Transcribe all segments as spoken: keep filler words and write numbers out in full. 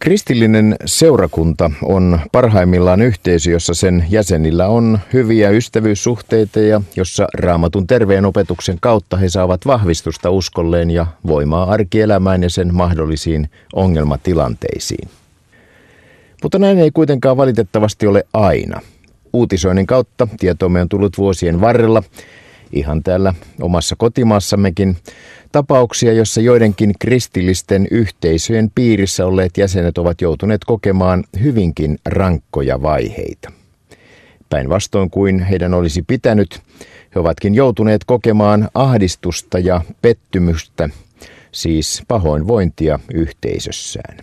Kristillinen seurakunta on parhaimmillaan yhteisö, jossa sen jäsenillä on hyviä ystävyyssuhteita ja jossa Raamatun terveen opetuksen kautta he saavat vahvistusta uskolleen ja voimaa arkielämään ja sen mahdollisiin ongelmatilanteisiin. Mutta näin ei kuitenkaan valitettavasti ole aina. Uutisoinnin kautta tietoomme on tullut vuosien varrella, ihan täällä omassa kotimaassammekin, tapauksia, jossa joidenkin kristillisten yhteisöjen piirissä olleet jäsenet ovat joutuneet kokemaan hyvinkin rankkoja vaiheita. Päinvastoin kuin heidän olisi pitänyt, he ovatkin joutuneet kokemaan ahdistusta ja pettymystä, siis pahoinvointia yhteisössään.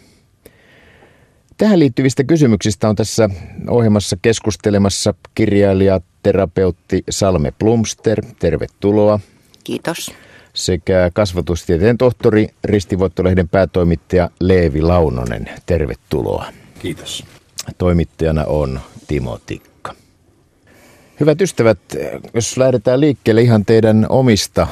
Tähän liittyvistä kysymyksistä on tässä ohjelmassa keskustelemassa kirjailija, terapeutti Salme Blomster. Tervetuloa. Kiitos. Sekä kasvatustieteen tohtori, Ristivoittolehden päätoimittaja Leevi Launonen. Tervetuloa. Kiitos. Toimittajana on Timo Tikka. Hyvät ystävät, jos lähdetään liikkeelle ihan teidän omista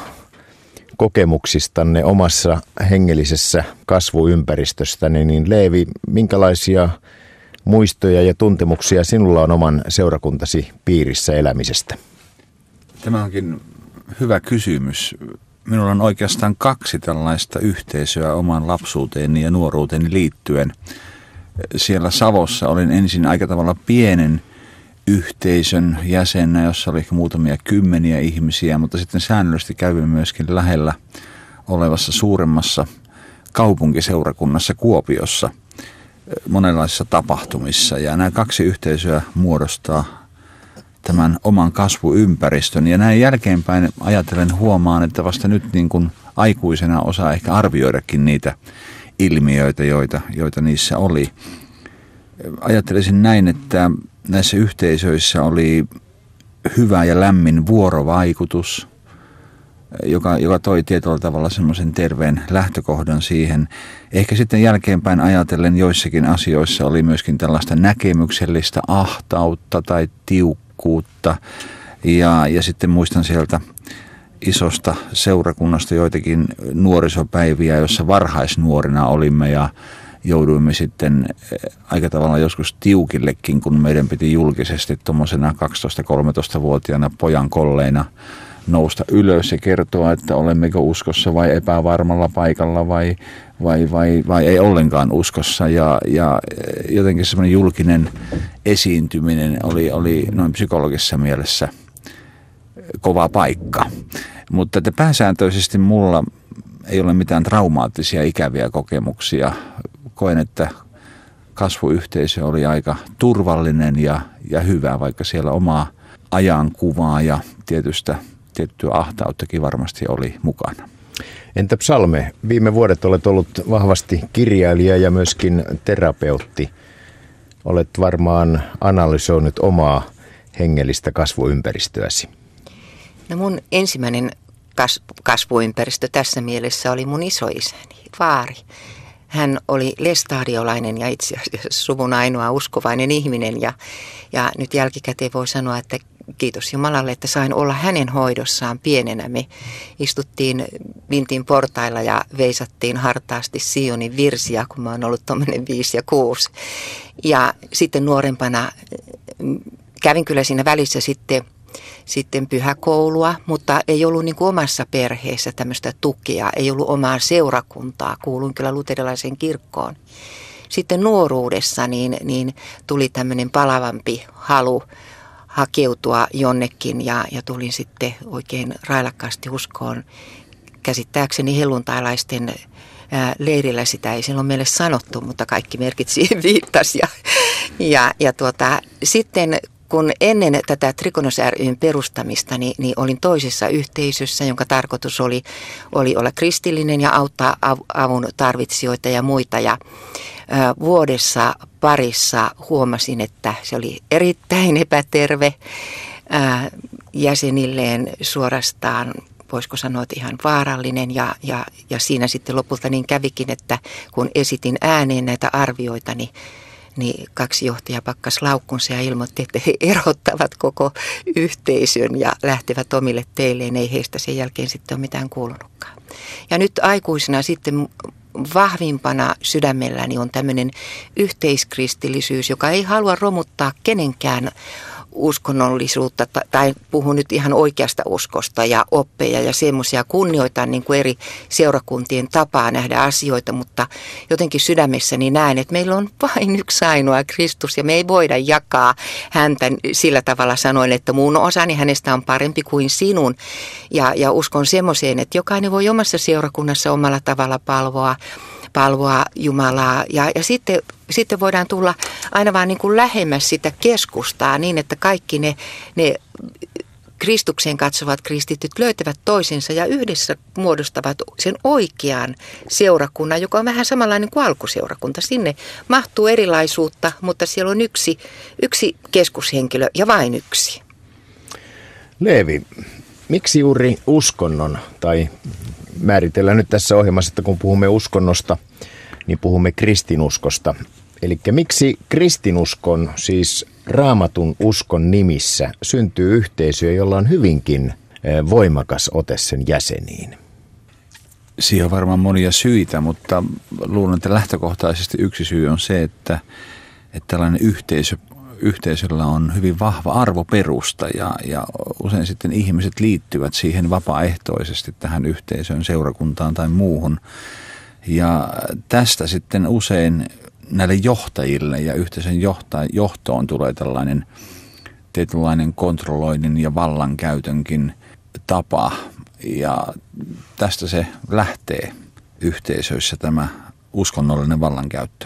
kokemuksistanne omassa hengellisessä kasvuympäristöstäni, niin Leevi, minkälaisia muistoja ja tuntemuksia sinulla on oman seurakuntasi piirissä elämisestä? Tämä onkin hyvä kysymys. Minulla on oikeastaan kaksi tällaista yhteisöä oman lapsuuteeni ja nuoruuteeni liittyen. Siellä Savossa olin ensin aika tavalla pienen yhteisön jäsenä, jossa oli ehkä muutamia kymmeniä ihmisiä, mutta sitten säännöllisesti kävimme myöskin lähellä olevassa suuremmassa kaupunkiseurakunnassa Kuopiossa monenlaisissa tapahtumissa. Ja nämä kaksi yhteisöä muodostaa tämän oman kasvuympäristön. Ja näin jälkeenpäin ajatellen huomaan, että vasta nyt niin kuin aikuisena osaa ehkä arvioidakin niitä ilmiöitä, joita, joita niissä oli. Ajattelisin näin, että näissä yhteisöissä oli hyvä ja lämmin vuorovaikutus, joka, joka toi tietyllä tavalla semmoisen terveen lähtökohdan siihen. Ehkä sitten jälkeenpäin ajatellen joissakin asioissa oli myöskin tällaista näkemyksellistä ahtautta tai tiukkuutta. Ja, ja sitten muistan sieltä isosta seurakunnasta joitakin nuorisopäiviä, jossa varhaisnuorina olimme ja jouduimme sitten aika tavalla joskus tiukillekin, kun meidän piti julkisesti tuommoisena kaksitoista-kolmetoista-vuotiaana pojan kolleina nousta ylös ja kertoa, että olemmeko uskossa vai epävarmalla paikalla vai, vai, vai, vai ei ollenkaan uskossa. Ja, ja jotenkin semmoinen julkinen esiintyminen oli, oli noin psykologisessa mielessä kova paikka. Mutta että pääsääntöisesti mulla ei ole mitään traumaattisia ikäviä kokemuksia. Koen, että kasvuyhteisö oli aika turvallinen ja, ja hyvä, vaikka siellä omaa ajankuvaa ja tietystä, tiettyä ahtauttakin varmasti oli mukana. Entä Salme, viime vuodet olet ollut vahvasti kirjailija ja myöskin terapeutti. Olet varmaan analysoinut omaa hengellistä kasvuympäristöäsi. No mun ensimmäinen kas- kasvuympäristö tässä mielessä oli mun isoisäni, vaari. Hän oli lestadiolainen ja itse asiassa suvun ainoa uskovainen ihminen ja, ja nyt jälkikäteen voi sanoa, että kiitos Jumalalle, että sain olla hänen hoidossaan pienenä. Me istuttiin vintin portailla ja veisattiin hartaasti Sionin virsiä, kun mä oon ollut tuommoinen viisi ja kuusi. Ja sitten nuorempana kävin kyllä siinä välissä sitten Sitten pyhäkoulua, mutta ei ollut niin kuin omassa perheessä tämmöistä tukea, ei ollut omaa seurakuntaa, kuuluin kyllä luterilaiseen kirkkoon. Sitten nuoruudessa niin, niin tuli tämmöinen palavampi halu hakeutua jonnekin ja, ja tulin sitten oikein railakkaasti uskoon. Käsittääkseni helluntailaisten ää, leirillä sitä ei silloin meille sanottu, mutta kaikki merkit siihen viittasi. Ja, ja, ja tuota, sitten kun ennen tätä Trikonos ry:n perustamista, niin, niin olin toisessa yhteisössä, jonka tarkoitus oli, oli olla kristillinen ja auttaa avun tarvitsijoita ja muita. Ja ä, vuodessa parissa huomasin, että se oli erittäin epäterve ä, jäsenilleen suorastaan, voisiko sanoa, että ihan vaarallinen. Ja, ja, ja siinä sitten lopulta niin kävikin, että kun esitin ääneen näitä arvioita, niin niin kaksi johtajaa pakkas laukkunsa ja ilmoitti, että he erottavat koko yhteisön ja lähtevät omille teilleen. Ei heistä sen jälkeen sitten ole mitään kuulunutkaan. Ja nyt aikuisena sitten vahvimpana sydämelläni on tämmöinen yhteiskristillisyys, joka ei halua romuttaa kenenkään uskonnollisuutta, tai puhun nyt ihan oikeasta uskosta ja oppeja ja semmoisia, kunnioitan niin kuin eri seurakuntien tapaa nähdä asioita, mutta jotenkin sydämessäni näen, että meillä on vain yksi ainoa Kristus ja me ei voida jakaa häntä sillä tavalla sanoen, että mun osani hänestä on parempi kuin sinun, ja, ja uskon semmoiseen, että jokainen voi omassa seurakunnassa omalla tavalla palvoa, palvoa Jumalaa ja, ja sitten, sitten voidaan tulla aina vaan niin kuin lähemmäs sitä keskustaa niin, että kaikki ne, ne Kristukseen katsovat kristityt löytävät toisensa ja yhdessä muodostavat sen oikean seurakunnan, joka on vähän samanlainen kuin alkuseurakunta. Sinne mahtuu erilaisuutta, mutta siellä on yksi, yksi keskushenkilö ja vain yksi. Leevi, miksi juuri uskonnon, tai määritellään nyt tässä ohjelmassa, että kun puhumme uskonnosta, niin puhumme kristinuskosta. Eli miksi kristinuskon, siis Raamatun uskon nimissä, syntyy yhteisöjä, jolla on hyvinkin voimakas ote sen jäseniin? Siihen on varmaan monia syitä, mutta luulen, että lähtökohtaisesti yksi syy on se, että, että tällainen yhteisö, yhteisöllä on hyvin vahva arvoperusta ja, ja usein sitten ihmiset liittyvät siihen vapaaehtoisesti tähän yhteisöön, seurakuntaan tai muuhun. Ja tästä sitten usein näille johtajille ja yhteisön johtoon tulee tällainen tietynlainen kontrolloinnin ja vallankäytönkin tapa. Ja tästä se lähtee yhteisöissä tämä uskonnollinen vallankäyttö.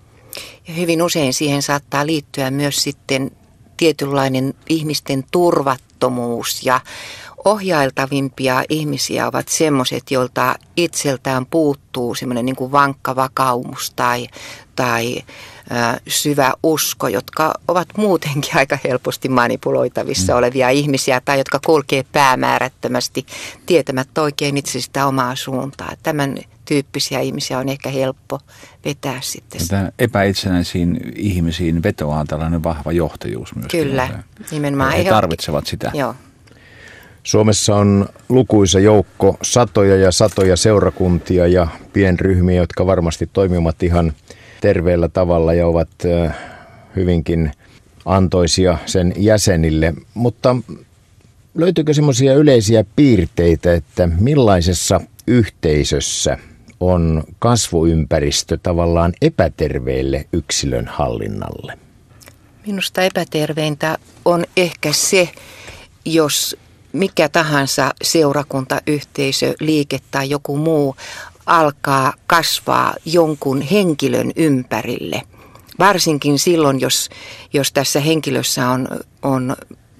Ja hyvin usein siihen saattaa liittyä myös sitten tietynlainen ihmisten turvattomuus ja ohjailtavimpia ihmisiä ovat semmoiset, joilta itseltään puuttuu semmoinen niin kuin vankka vakaumus tai, tai ä, syvä usko, jotka ovat muutenkin aika helposti manipuloitavissa mm. olevia ihmisiä tai jotka kulkee päämäärättömästi tietämättä oikein itse sitä omaa suuntaa. Tämän tyyppisiä ihmisiä on ehkä helppo vetää sitten. Tämä epäitsenäisiin ihmisiin vetoaa tällainen vahva johtajuus myös. Kyllä, nimenomaan. He tarvitsevat sitä. Joo. Suomessa on lukuisa joukko satoja ja satoja seurakuntia ja pienryhmiä, jotka varmasti toimivat ihan terveellä tavalla ja ovat hyvinkin antoisia sen jäsenille. Mutta löytyykö semmoisia yleisiä piirteitä, että millaisessa yhteisössä on kasvuympäristö tavallaan epäterveelle yksilön hallinnalle? Minusta epäterveintä on ehkä se, jos mikä tahansa seurakunta, yhteisö, liike tai joku muu alkaa kasvaa jonkun henkilön ympärille. Varsinkin silloin, jos, jos tässä henkilössä on, on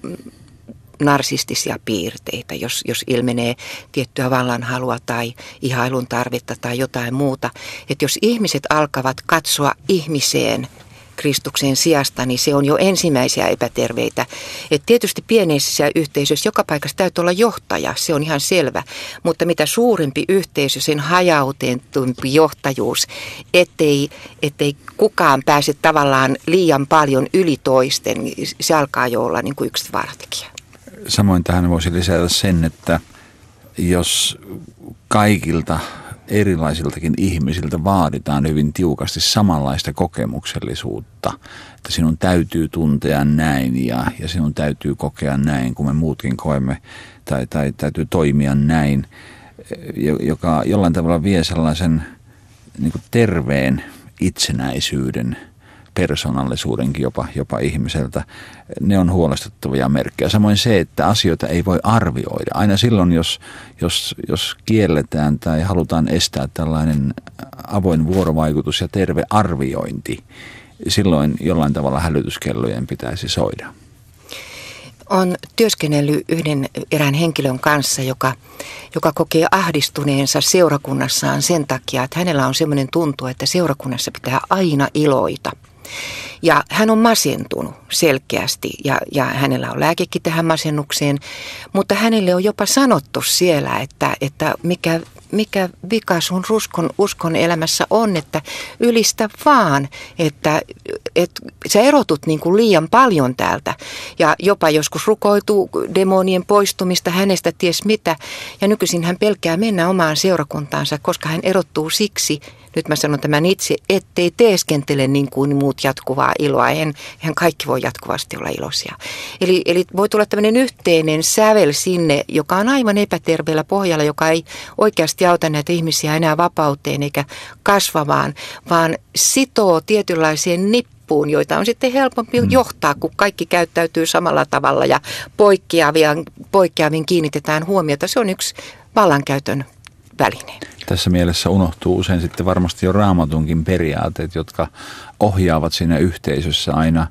narsistisia piirteitä, jos, jos ilmenee tiettyä vallanhalua tai ihailun tarvetta tai jotain muuta. Että jos ihmiset alkavat katsoa ihmiseen Kristuksen sijasta, niin se on jo ensimmäisiä epäterveitä. Et tietysti pieneissä yhteisöissä joka paikassa täytyy olla johtaja, se on ihan selvä. Mutta mitä suurempi yhteisö, sen hajautetumpi johtajuus, ettei, ettei kukaan pääse tavallaan liian paljon yli toisten, se alkaa jo olla niin kuin yksi vaaratekijä. Samoin tähän voisi lisätä sen, että jos kaikilta erilaisiltakin ihmisiltä vaaditaan hyvin tiukasti samanlaista kokemuksellisuutta, että sinun täytyy tuntea näin ja, ja sinun täytyy kokea näin, kun me muutkin koemme, tai, tai täytyy toimia näin, joka jollain tavalla vie sellaisen niin kuin terveen itsenäisyyden, persoonallisuudenkin jopa, jopa ihmiseltä. Ne on huolestuttavia merkkejä. Samoin se, että asioita ei voi arvioida. Aina silloin, jos, jos, jos kielletään tai halutaan estää tällainen avoin vuorovaikutus ja terve arviointi, silloin jollain tavalla hälytyskellojen pitäisi soida. On työskennellyt yhden erään henkilön kanssa, joka, joka kokee ahdistuneensa seurakunnassaan sen takia, että hänellä on semmoinen tuntu, että seurakunnassa pitää aina iloita. Ja hän on masentunut selkeästi ja, ja hänellä on lääkekin tähän masennukseen, mutta hänelle on jopa sanottu siellä, että, että mikä mikä vika sun ruskon, uskon elämässä on, että ylistä vaan, että, että sä erotut niin kuin liian paljon täältä. Ja jopa joskus rukoiltuu demonien poistumista hänestä ties mitä. Ja nykyisin hän pelkää mennä omaan seurakuntaansa, koska hän erottuu siksi, nyt mä sanon tämän itse, ettei teeskentele niin kuin muut jatkuvaa iloa. Eihän, eihän kaikki voi jatkuvasti olla iloisia. Eli, eli voi tulla tämmöinen yhteinen sävel sinne, joka on aivan epäterveellä pohjalla, joka ei oikeasti auta näitä ihmisiä enää vapauteen eikä kasvavaan, vaan sitoo tietynlaiseen nippuun, joita on sitten helpompi mm. johtaa, kun kaikki käyttäytyy samalla tavalla ja poikkeavien, poikkeavien kiinnitetään huomiota. Se on yksi vallankäytön väline. Tässä mielessä unohtuu usein sitten varmasti jo Raamatunkin periaatteet, jotka ohjaavat siinä yhteisössä aina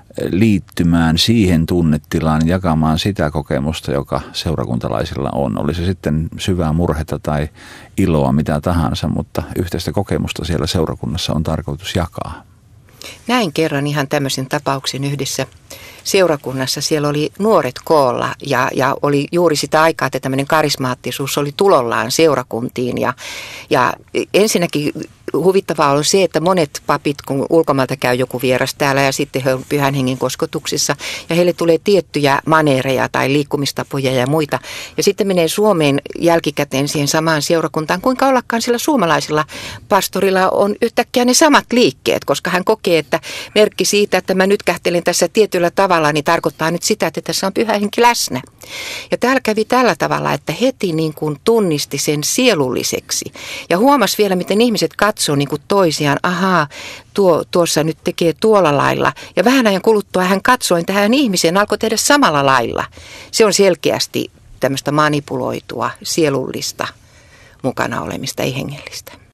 liittymään siihen tunnetilaan, jakamaan sitä kokemusta, joka seurakuntalaisilla on. Oli se sitten syvää murhetta tai iloa, mitä tahansa, mutta yhteistä kokemusta siellä seurakunnassa on tarkoitus jakaa. Näin kerran ihan tämmöisen tapauksen yhdessä seurakunnassa. Siellä oli nuoret koolla ja, ja oli juuri sitä aikaa, että tämmöinen karismaattisuus oli tulollaan seurakuntiin. Ja, ja ensinnäkin huvittavaa on se, että monet papit, kun ulkomailta käy joku vieras täällä ja sitten he on pyhän hengen kosketuksissa ja heille tulee tiettyjä maneereja tai liikkumistapoja ja muita. Ja sitten menee Suomeen jälkikäteen siihen samaan seurakuntaan, kuinka ollakaan sillä suomalaisella pastorilla on yhtäkkiä ne samat liikkeet, koska hän kokee, että merkki siitä, että mä nyt kähtelen tässä tietyllä tavalla, niin tarkoittaa nyt sitä, että tässä on pyhä henki läsnä. Ja täällä kävi tällä tavalla, että heti niin kuin tunnisti sen sielulliseksi ja huomasi vielä, miten ihmiset katsoo niin kuin toisiaan, ahaa, tuo, tuossa nyt tekee tuolla lailla. Ja vähän ajan kuluttua hän katsoi tähän ihmiseen, alkoi tehdä samalla lailla. Se on selkeästi tämmöistä manipuloitua, sielullista mukana olemista, ei hengellistä.